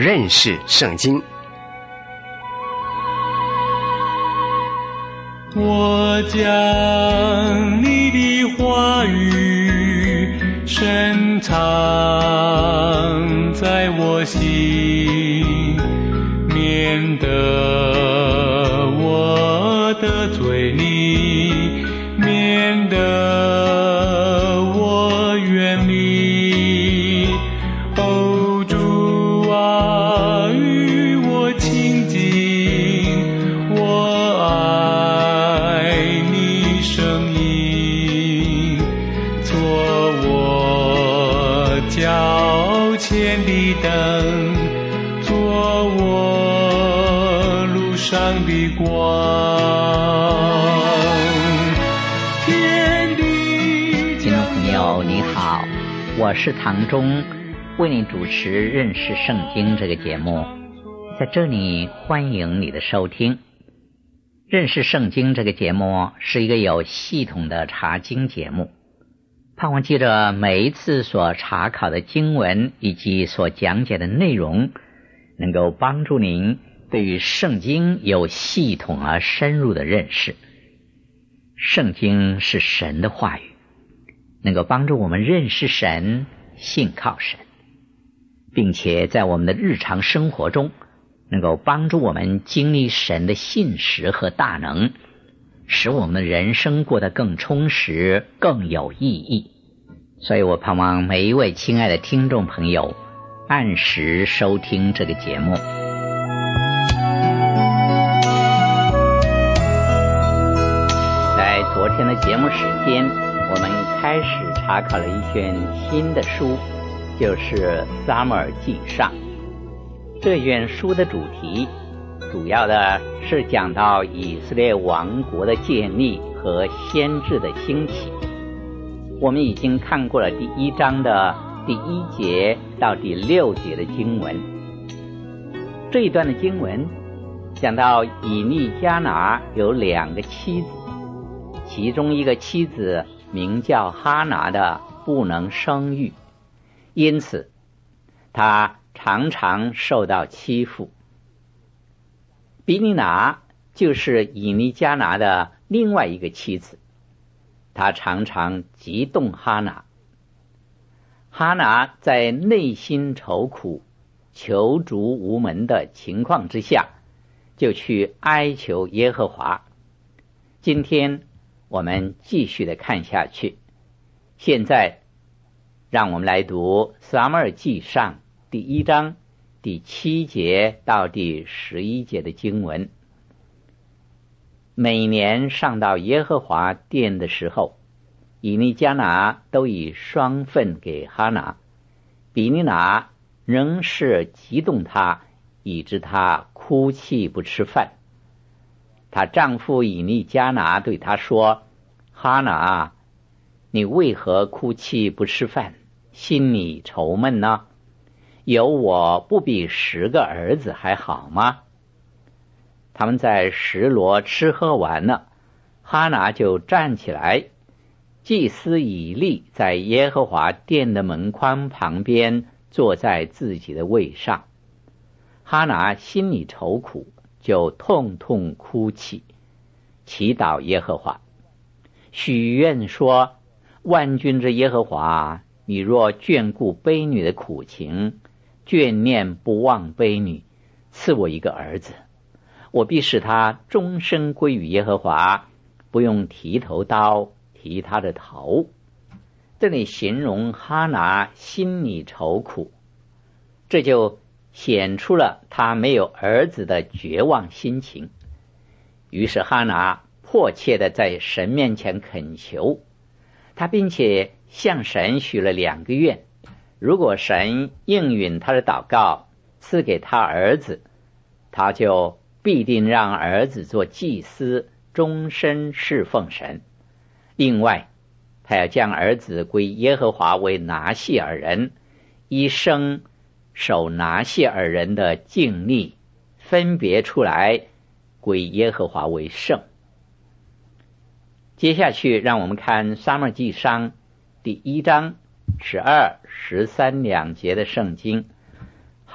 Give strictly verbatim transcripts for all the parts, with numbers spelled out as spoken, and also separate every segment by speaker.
Speaker 1: 认识圣经。
Speaker 2: 我将你的话语深藏在我心，免得我得罪你，免得我远离。哦，主啊，与我亲近，我爱你声音，做我脚前的灯，做我路上的光。
Speaker 3: 听众朋友你好，我是唐忠，为你主持认识圣经这个节目。在这里欢迎你的收听。认识圣经这个节目是一个有系统的查经节目，盼望记着每一次所查考的经文以及所讲解的内容，能够帮助您对于圣经有系统而深入的认识。圣经是神的话语，能够帮助我们认识神，信靠神，并且在我们的日常生活中能够帮助我们经历神的信实和大能，使我们的人生过得更充实，更有意义。所以我盼望每一位亲爱的听众朋友按时收听这个节目。在昨天的节目时间，我们开始查考了一卷新的书，就是撒母耳记上。这卷书的主题主要的是讲到以色列王国的建立和先知的兴起。我们已经看过了第一章的第一节到第六节的经文。这一段的经文讲到以利加拿有两个妻子，其中一个妻子名叫哈拿的不能生育，因此他常常受到欺负。比尼拿就是以利加拿的另外一个妻子，他常常激动哈拿。哈拿在内心愁苦、求助无门的情况之下，就去哀求耶和华。今天我们继续的看下去。现在让我们来读撒母耳记上第一章第七节到第十一节的经文。每年上到耶和华殿的时候，以利加拿都以双份给哈拿，比尼拿仍是激动她，以致她哭泣不吃饭。她丈夫以利加拿对她说：哈拿，你为何哭泣不吃饭，心里愁闷呢？有我不比十个儿子还好吗？他们在什罗吃喝完了，哈拿就站起来，祭司以利在耶和华殿的门框旁边坐在自己的位上。哈拿心里愁苦，就痛痛哭泣，祈祷耶和华，许愿说：万军之耶和华，你若眷顾卑女的苦情，眷念不忘卑女，赐我一个儿子，我必使他终身归于耶和华，不用提头刀提他的头。这里形容哈拿心里愁苦，这就显出了他没有儿子的绝望心情。于是哈拿迫切的在神面前恳求他，并且向神许了两个愿，如果神应允他的祷告，赐给他儿子，他就必定让儿子做祭司，终身侍奉神。另外，他要将儿子归耶和华为拿细尔人，一生守拿细尔人的敬例，分别出来归耶和华为圣。接下去让我们看撒母耳记上第一章十二、十三两节的圣经。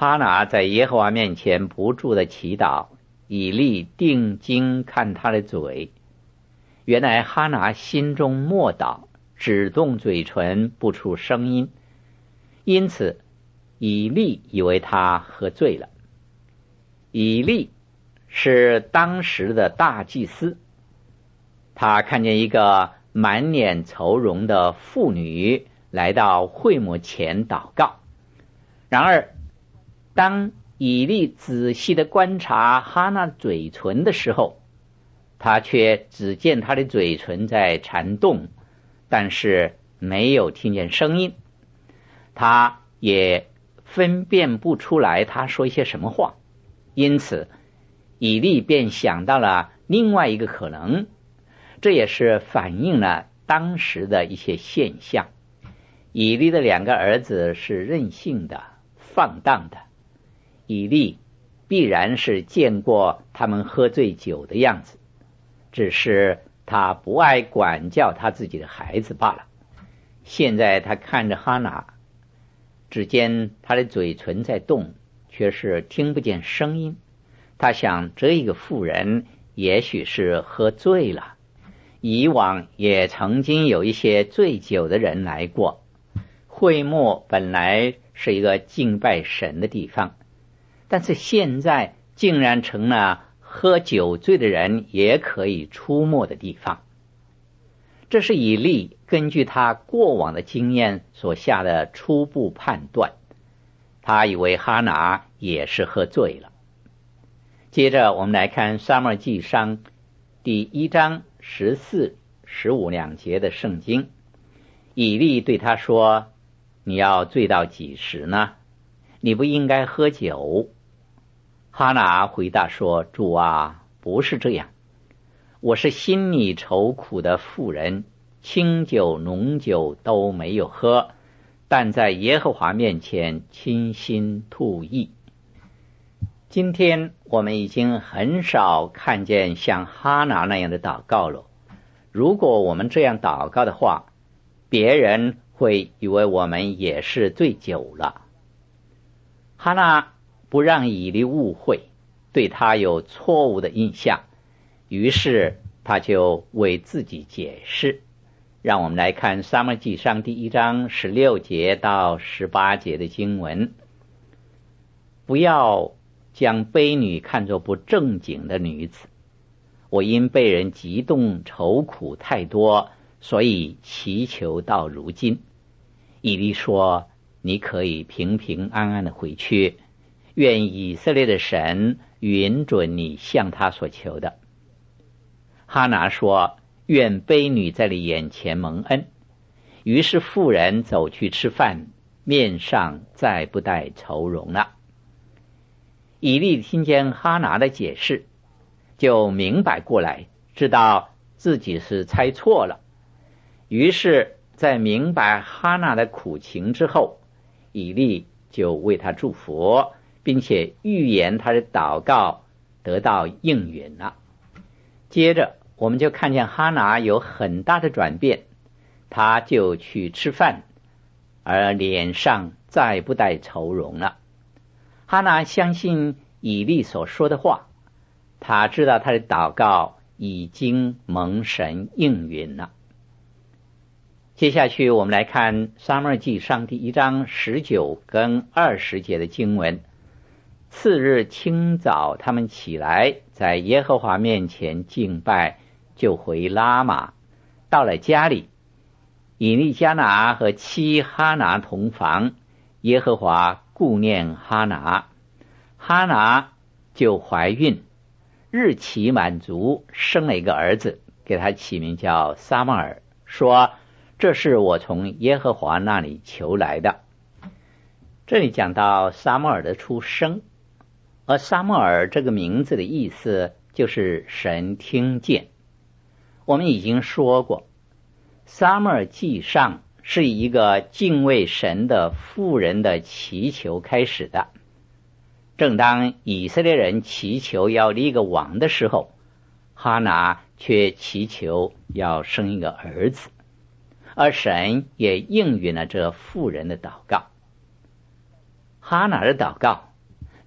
Speaker 3: 哈拿在耶和华面前不住的祈祷，以利定睛看他的嘴。原来哈拿心中默祷，只动嘴唇，不出声音，因此以利以为他喝醉了。以利是当时的大祭司，他看见一个满脸愁容的妇女来到会幕前祷告。然而当以利仔细的观察哈拿嘴唇的时候，他却只见他的嘴唇在颤动，但是没有听见声音。他也分辨不出来他说一些什么话，因此以利便想到了另外一个可能，这也是反映了当时的一些现象。以利的两个儿子是任性的、放荡的，以利必然是见过他们喝醉酒的样子，只是他不爱管教他自己的孩子罢了。现在他看着哈拿，只见他的嘴唇在动，却是听不见声音。他想这一个妇人也许是喝醉了，以往也曾经有一些醉酒的人来过。会幕本来是一个敬拜神的地方，但是现在竟然成了喝酒醉的人也可以出没的地方。这是以利根据他过往的经验所下的初步判断，他以为哈拿也是喝醉了。接着我们来看撒母耳记上第一章十四、十五两节的圣经。以利对他说，你要醉到几时呢？你不应该喝酒。哈拿回答说，主啊，不是这样，我是心里愁苦的妇人，清酒浓酒都没有喝，但在耶和华面前倾心吐意。今天我们已经很少看见像哈拿那样的祷告了。如果我们这样祷告的话，别人会以为我们也是醉酒了。哈拿不让以利误会，对他有错误的印象，于是他就为自己解释。让我们来看撒母耳记上第一章十六节到十八节的经文。不要将卑女看作不正经的女子，我因被人激动愁苦太多，所以祈求到如今。以利说，你可以平平安安的回去，愿以色列的神允准你向他所求的。哈拿说，愿卑女在你眼前蒙恩。于是妇人走去吃饭，面上再不带愁容了。以利听见哈拿的解释，就明白过来，知道自己是猜错了。于是在明白哈拿的苦情之后，以利就为他祝福，并且预言他的祷告得到应允了。接着我们就看见哈拿有很大的转变，他就去吃饭，而脸上再不带愁容了。哈拿相信以利所说的话，他知道他的祷告已经蒙神应允了。接下去我们来看撒母耳记上第一章十九跟二十节的经文。次日清早，他们起来，在耶和华面前敬拜，就回拉玛。到了家里，以利加拿和妻哈拿同房，耶和华顾念哈拿，哈拿就怀孕，日期满足，生了一个儿子，给他起名叫撒母耳，说，这是我从耶和华那里求来的。这里讲到撒母耳的出生，而撒母耳这个名字的意思就是神听见。我们已经说过，撒母耳记上是以一个敬畏神的妇人的祈求开始的。正当以色列人祈求要立个王的时候，哈拿却祈求要生一个儿子，而神也应允了这妇人的祷告。哈拿的祷告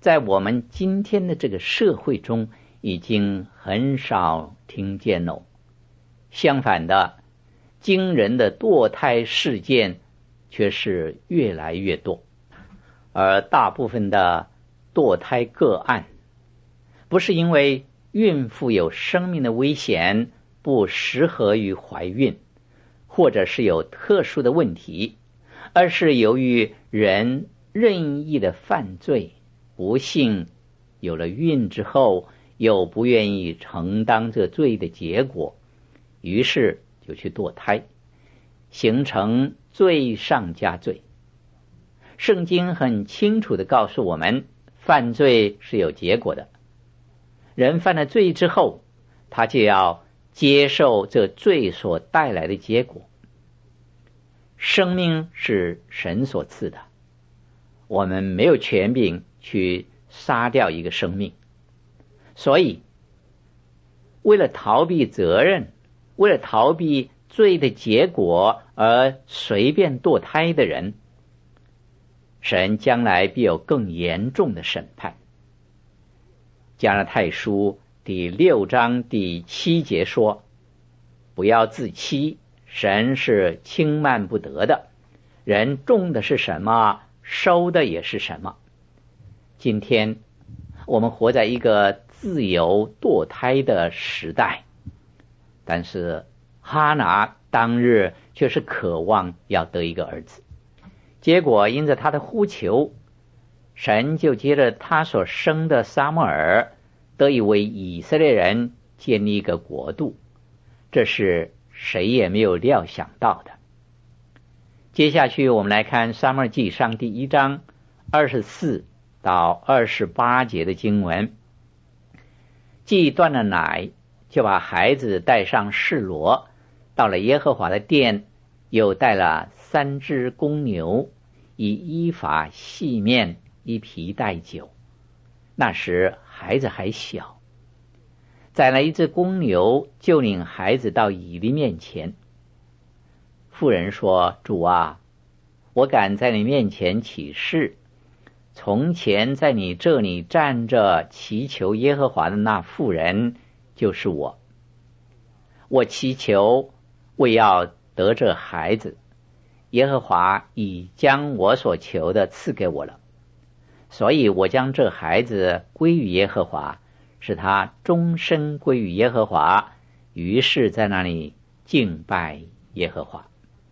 Speaker 3: 在我们今天的这个社会中已经很少听见了。相反的，惊人的堕胎事件却是越来越多，而大部分的堕胎个案不是因为孕妇有生命的危险，不适合于怀孕，或者是有特殊的问题，而是由于人任意的犯罪，不幸有了孕之后又不愿意承担这罪的结果，于是就去堕胎，形成罪上加罪。圣经很清楚地告诉我们，犯罪是有结果的，人犯了罪之后，他就要接受这罪所带来的结果。生命是神所赐的，我们没有权柄去杀掉一个生命，所以为了逃避责任，为了逃避罪的结果而随便堕胎的人，神将来必有更严重的审判。加拉太书第六章第七节说，不要自欺，神是轻慢不得的，人种的是什么，收的也是什么。今天我们活在一个自由堕胎的时代，但是哈拿当日却是渴望要得一个儿子，结果因着他的呼求，神就接着他所生的撒母耳得以为以色列人建立一个国度，这是谁也没有料想到的。接下去我们来看撒母耳记上第一章二十四到二十八节的经文。既断了奶，就把孩子带上示罗，到了耶和华的殿，又带了三只公牛，以依法细面，一皮带酒。那时孩子还小，宰了一只公牛，就领孩子到以利面前。妇人说，主啊，我敢在你面前起誓，从前在你这里站着祈求耶和华的那妇人就是我。我祈求为要得这孩子，耶和华已将我所求的赐给我了，所以我将这孩子归于耶和华，使他终身归于耶和华。于是在那里敬拜耶和华。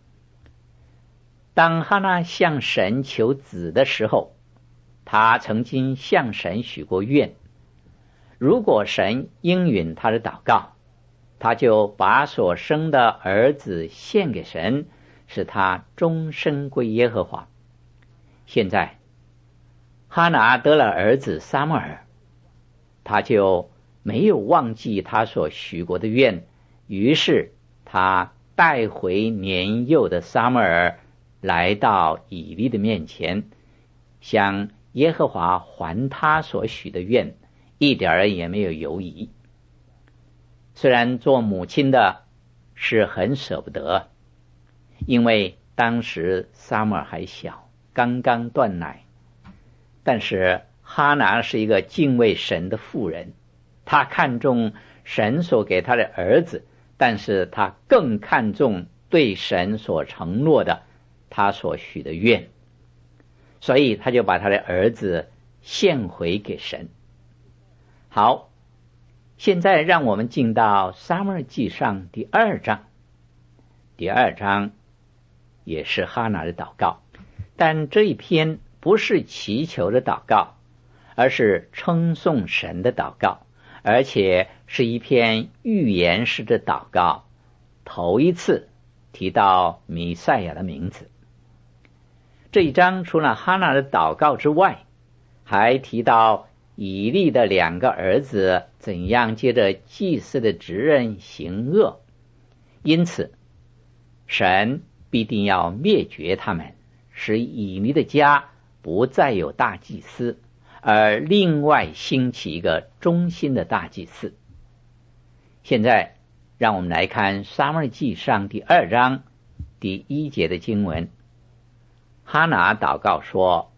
Speaker 3: 当哈拿向神求子的时候，他曾经向神许过愿，如果神应允他的祷告，他就把所生的儿子献给神，使他终身归耶和华。现在哈拿得了儿子撒母耳，他就没有忘记他所许过的愿，于是他带回年幼的撒母耳来到以利的面前，向耶和华还他所许的愿，一点儿也没有犹疑。虽然做母亲的是很舍不得，因为当时撒母耳还小，刚刚断奶，但是哈拿是一个敬畏神的妇人，她看重神所给她的儿子，但是她更看重对神所承诺的，她所许的愿，所以她就把她的儿子献回给神。好，现在让我们进到撒母耳记上第二章。第二章也是哈拿的祷告，但这一篇不是祈求的祷告，而是称颂神的祷告，而且是一篇预言式的祷告，头一次提到弥赛亚的名字。这一章除了哈拿的祷告之外，还提到以利的两个儿子怎样接着祭司的职任行恶，因此神必定要灭绝他们，使以利的家不再有大祭司，而另外兴起一个忠心的大祭司。现在让我们来看撒母耳记上第二章第一节的经文。哈拿祷告说，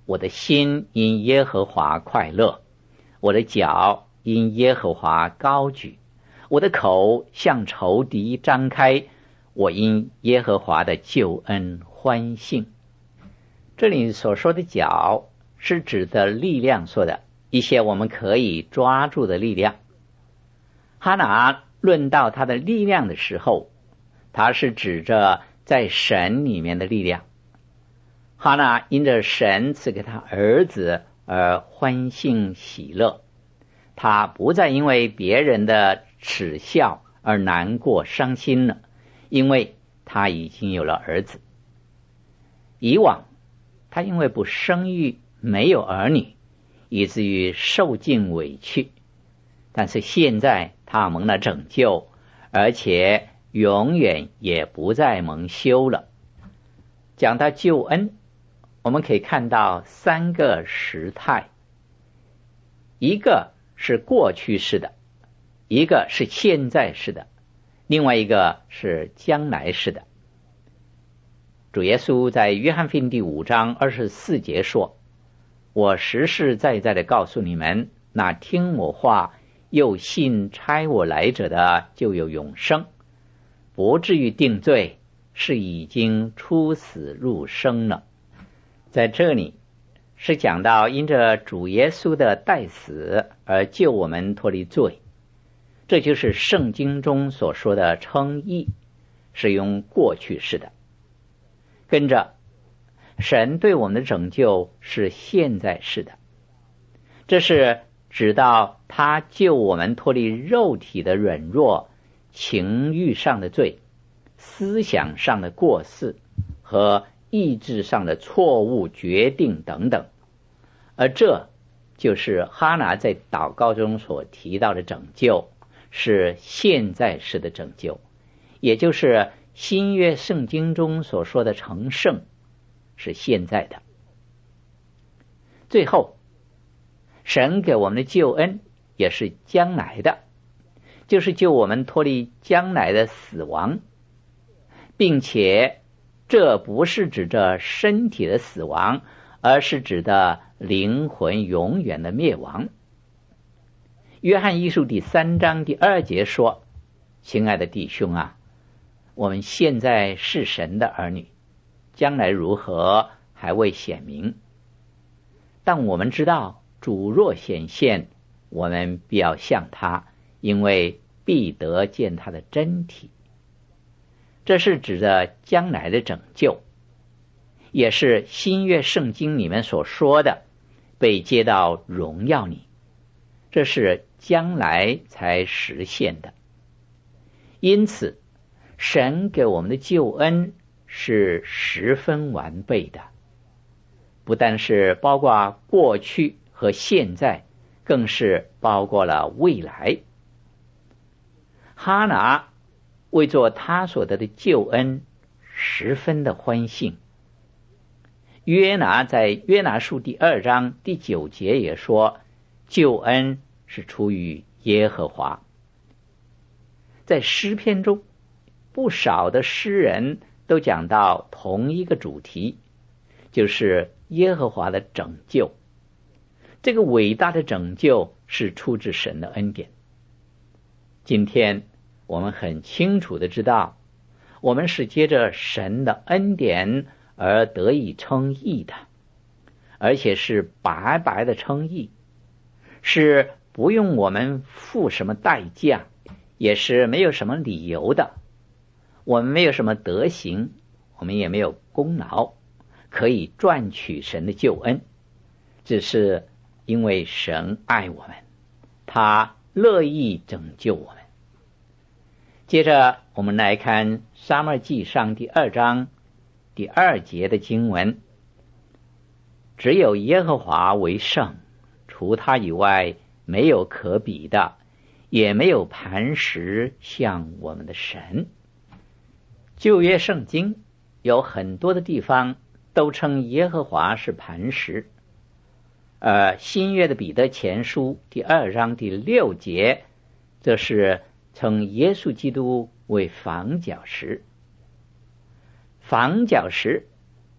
Speaker 3: 我的心因耶和华快乐，我的脚因耶和华高举，我的口向仇敌张开，我因耶和华的救恩欢欣。这里所说的脚是指的力量说的，一些我们可以抓住的力量。哈拿论到他的力量的时候，他是指着在神里面的力量。哈拿因着神赐给他儿子而欢欣喜乐，他不再因为别人的耻笑而难过伤心了，因为他已经有了儿子。以往他因为不生育，没有儿女，以至于受尽委屈，但是现在他蒙了拯救，而且永远也不再蒙羞了。讲到救恩，我们可以看到三个时态，一个是过去式的，一个是现在式的，另外一个是将来式的。主耶稣在约翰福音第五章二十四节说，我实实在在的告诉你们，那听我话又信差我来者的就有永生，不至于定罪，是已经出死入生了。在这里是讲到因着主耶稣的代死而救我们脱离罪，这就是圣经中所说的称义，是用过去式的。跟着神对我们的拯救是现在式的，这是直到他救我们脱离肉体的软弱、情欲上的罪、思想上的过失和意志上的错误决定等等，而这就是哈拿在祷告中所提到的拯救，是现在式的拯救，也就是新约圣经中所说的成圣，是现在的。最后，神给我们的救恩也是将来的，就是救我们脱离将来的死亡，并且这不是指着身体的死亡，而是指的灵魂永远的灭亡。约翰一书第三章第二节说，亲爱的弟兄啊，我们现在是神的儿女，将来如何还未显明，但我们知道主若显现，我们必要向他，因为必得见他的真体。这是指着将来的拯救，也是新约圣经里面所说的被接到荣耀里，这是将来才实现的。因此神给我们的救恩是十分完备的，不但是包括过去和现在，更是包括了未来。哈拿为做他所得的救恩十分的欢欣。约拿在约拿书第二章第九节也说，救恩是出于耶和华。在诗篇中，不少的诗人都讲到同一个主题，就是耶和华的拯救。这个伟大的拯救是出自神的恩典。今天我们很清楚的知道，我们是接着神的恩典而得以称义的，而且是白白的称义，是不用我们付什么代价，也是没有什么理由的。我们没有什么德行，我们也没有功劳可以赚取神的救恩，只是因为神爱我们，他乐意拯救我们。接着我们来看撒母耳记上第二章第二节的经文，只有耶和华为圣，除他以外没有可比的，也没有磐石像我们的神。旧约圣经有很多的地方都称耶和华是磐石，而新约的彼得前书第二章第六节则是称耶稣基督为房角石。房角石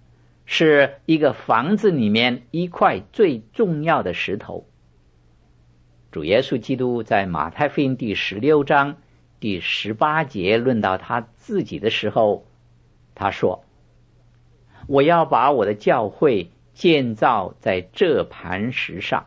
Speaker 3: 是一个房子里面一块最重要的石头。主耶稣基督在马太福音第十六章第十八节论到他自己的时候，他说：我要把我的教会建造在这磐石上。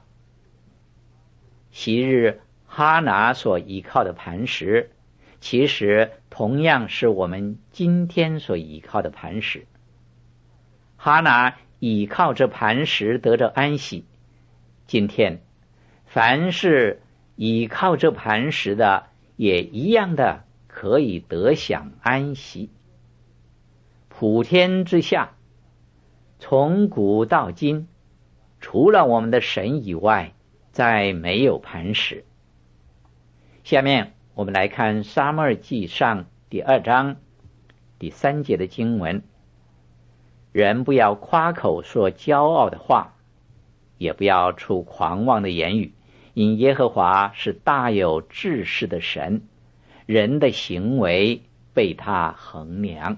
Speaker 3: 昔日哈拿所依靠的磐石，其实同样是我们今天所依靠的磐石。哈拿倚靠着磐石得着安息，今天凡是倚靠着磐石的，也一样的可以得享安息。普天之下，从古到今，除了我们的神以外，再没有磐石。下面我们来看撒母耳记上第二章第三节的经文：人不要夸口说骄傲的话，也不要出狂妄的言语，因耶和华是大有志士的神，人的行为被他衡量。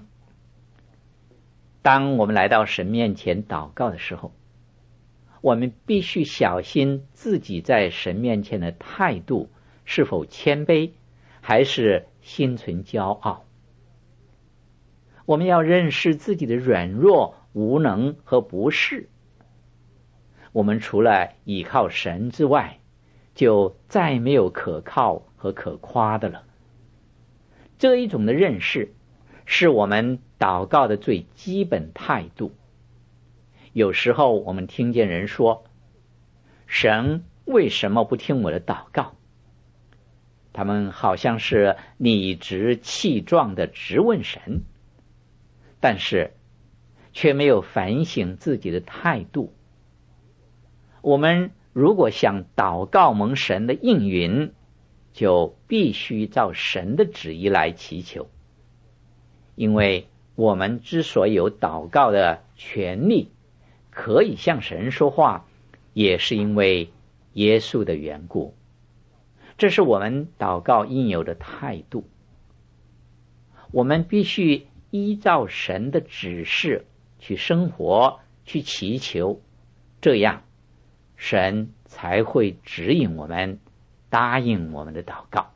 Speaker 3: 当我们来到神面前祷告的时候，我们必须小心自己在神面前的态度是否谦卑，还是心存骄傲。我们要认识自己的软弱、无能和不是。我们除了依靠神之外，就再没有可靠和可夸的了。这一种的认识是我们祷告的最基本态度。有时候我们听见人说，神为什么不听我的祷告？他们好像是理直气壮地质问神，但是却没有反省自己的态度。我们如果想祷告蒙神的应允，就必须照神的旨意来祈求。因为我们之所以有祷告的权利，可以向神说话，也是因为耶稣的缘故。这是我们祷告应有的态度。我们必须依照神的指示去生活，去祈求，这样神才会指引我们，答应我们的祷告。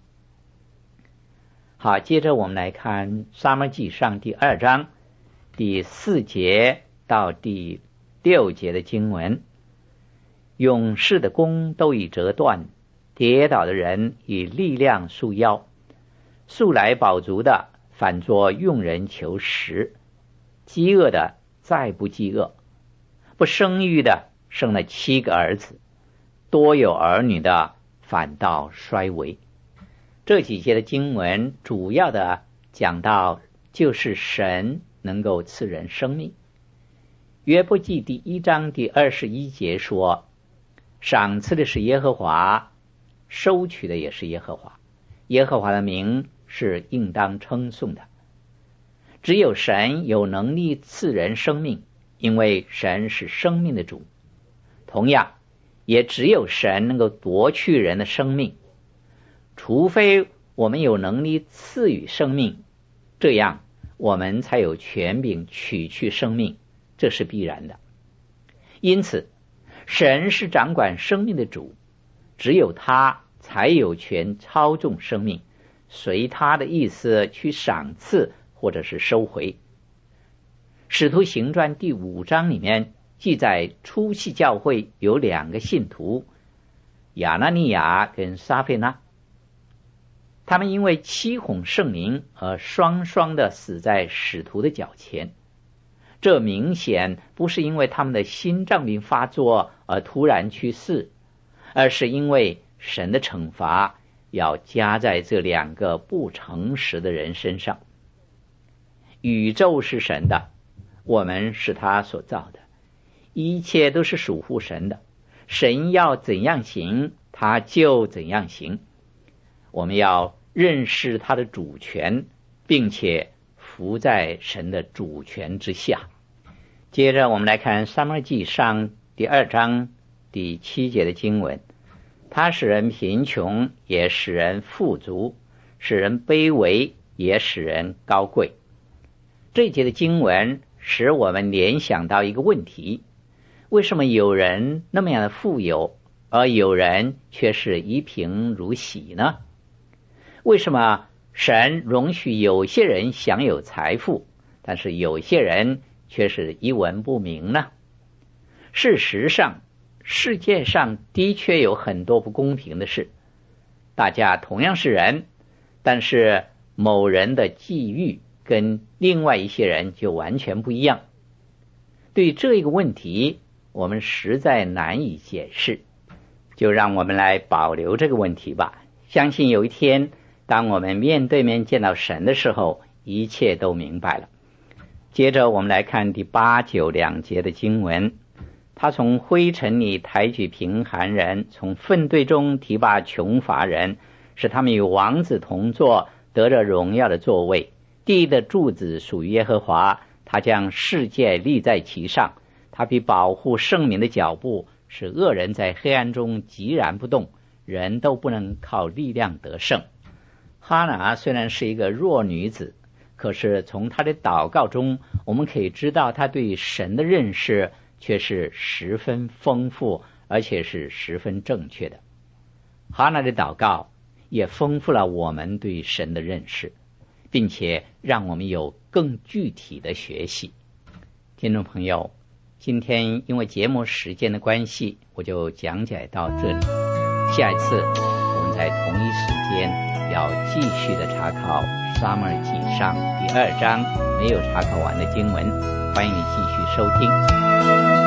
Speaker 3: 好，接着我们来看撒母耳记上第二章第四节到第六节的经文：勇士的弓都已折断，跌倒的人以力量束腰，素来饱足的反作用人求食，饥饿的再不饥饿，不生育的生了七个儿子，多有儿女的反倒衰微。这几节的经文主要的讲到就是神能够赐人生命。约伯记第一章第二十一节说，赏赐的是耶和华，收取的也是耶和华，耶和华的名是应当称颂的。只有神有能力赐人生命，因为神是生命的主。同样，也只有神能够夺去人的生命，除非我们有能力赐予生命，这样我们才有权柄取去生命，这是必然的。因此，神是掌管生命的主，只有他才有权操纵生命，随他的意思去赏赐或者是收回。使徒行传第五章里面记载，初期教会有两个信徒，亚拿尼亚跟撒非那，他们因为欺哄圣灵而双双的死在使徒的脚前。这明显不是因为他们的心脏病发作而突然去世，而是因为神的惩罚要加在这两个不诚实的人身上。宇宙是神的，我们是他所造的，一切都是属乎神的，神要怎样行，他就怎样行。我们要认识他的主权，并且服在神的主权之下。接着我们来看撒母耳记上第二章第七节的经文：他使人贫穷，也使人富足；使人卑微，也使人高贵。这一节的经文使我们联想到一个问题：为什么有人那么样的富有，而有人却是一贫如洗呢？为什么神容许有些人享有财富，但是有些人却是一文不名呢？事实上，世界上的确有很多不公平的事，大家同样是人，但是某人的际遇跟另外一些人就完全不一样。对这一个问题，我们实在难以解释，就让我们来保留这个问题吧。相信有一天，当我们面对面见到神的时候，一切都明白了。接着我们来看第八九两节的经文，他从灰尘里抬举贫寒人，从粪堆中提拔穷乏人，使他们与王子同坐，得着荣耀的座位。地的柱子属于耶和华，他将世界立在其上。他必保护圣民的脚步，使恶人在黑暗中寂然不动，人都不能靠力量得胜。哈拿虽然是一个弱女子，可是从她的祷告中，我们可以知道她对神的认识却是十分丰富，而且是十分正确的。哈拿的祷告也丰富了我们对神的认识，并且让我们有更具体的学习。听众朋友，今天因为节目时间的关系，我就讲解到这里。下一次我们在同一时间要继续的查考撒母耳记上第二章没有查考完的经文，欢迎你继续收听。